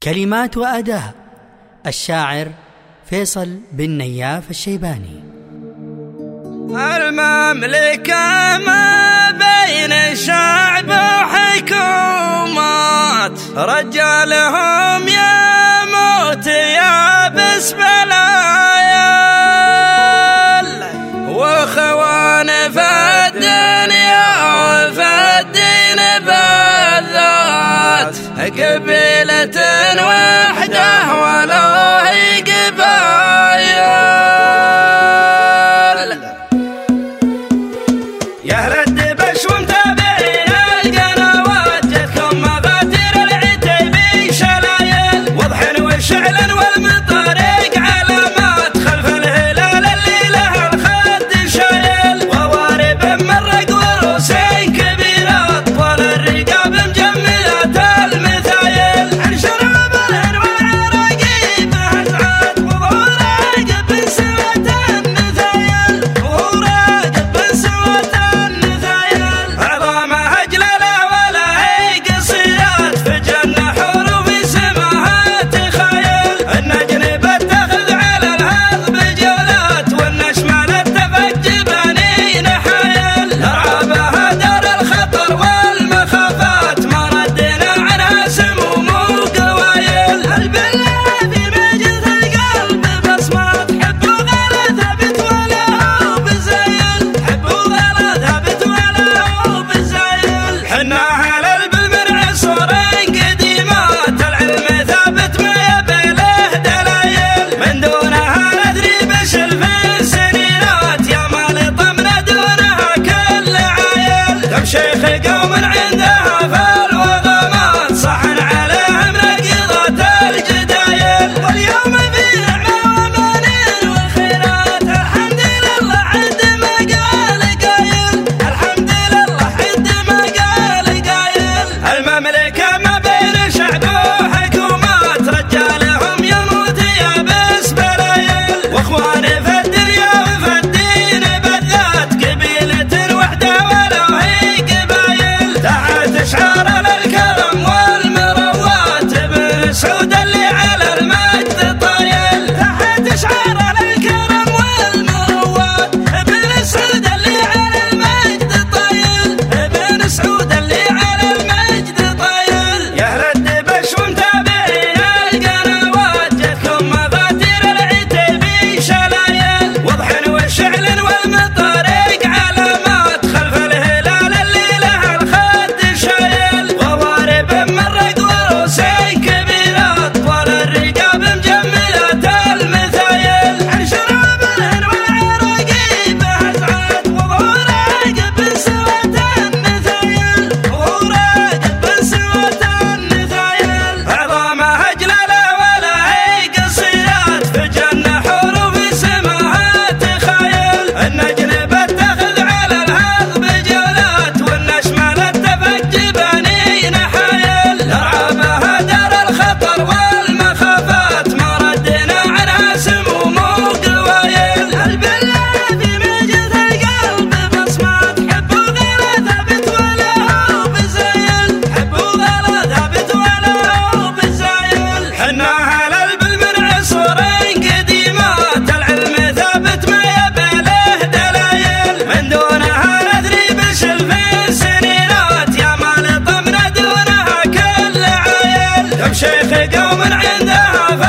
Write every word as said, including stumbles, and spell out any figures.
كلمات وأداء الشاعر فيصل بن نياف الشيباني. المملكة ما بين شعب وحكومات، رجالهم يموت يابس بلايل، واخوان في الدنيا وفي الدين بالذات، قبيلة وحدة ولا هي قبايل. يا أهل الدبش ومتابعين القنوات، جتكم مغاتير العتيبي شلايل، وضح وشعل والمطارق علامات، خلف الهلال اللي له الخد شايل، ووارب مرق وروسين كبيرات، طول الرقاب مجملات المثايل، عن شراب الانواع رقيب هزعات، وراقب من سوة النثايل، وراقب من سوة النثايل، عظامها جلالة ولا هي قصيرات، في جنة حروف سماها تخايل، النجنب اتخذ على الهض بجولات، والنشمال اتفق جبانين حايل، لعابها دار الخطر والمخافات، ما ردنا عنها سموم وقوايل، البلة في مجد القلب بصمات، حب وغلا ثابت ولا هو بزايل، حب وغلا ثابت ولا هو بزايل، حنا على البل من عصورين قديمات، العلم ثابت ما يبي له دلايل، من دونها ندري بشل في سنينات، يا مال طمنا دونها كل عايل، كم شيخ قوم عندها في الوغمات، صحن عليهم نقيضات الجدايل، واليوم في نعمة وأمان وخيرات، الحمد لله عد ما قال قايل، الحمد لله عد ما قال قايل. المملكة ما بين شعب وحكومات، رجالهم يموت يابس بلايل، واخوان في الدنيا وفي الدين بالذات، قبيلة وحدة ولا هي قبايل، تحت شعار الكرم والمروات، ابن سعود اللي على المجد طايل، تحت شعار الكرم والمروات، ابن سعود اللي على المجد طايل، ابن سعود اللي على المجد طايل. يا أهل الدبش ومتابعين القنوات، جتكم مغاتير العتيبي شلايل، وضح وشعل والمطارق علامات، خلف الهلال اللي له الخد شايل، ووارب مرق وروسين كبيرات، طول الرقاب مجملات المثايل، عن شراب الانواع رقيب هزعات، وراقب من سوة النثايل، وراقب من سوة النثايل، عظامها جلالة ولا هي قصيرات، في جنة حروف سماها تخايل، النجنب اتخذ على الهض بجولات، والنشمال اتفق جبانين حايل، لعابها دار الخطر والمخافات، ما ردنا عنها سموم وقوايل، البلة في مجد القلب بصمات، حب وغلا ثابت ولا هو بزايل، حب وغلا ثابت ولا هو بزايل، حنا على البل من عصورين قديمات، العلم ثابت ما يبي له دلايل، من دونها ندري بشل في سنينات، يا مال طمنا دونها كل عايل، كم شيخ قوم عندها في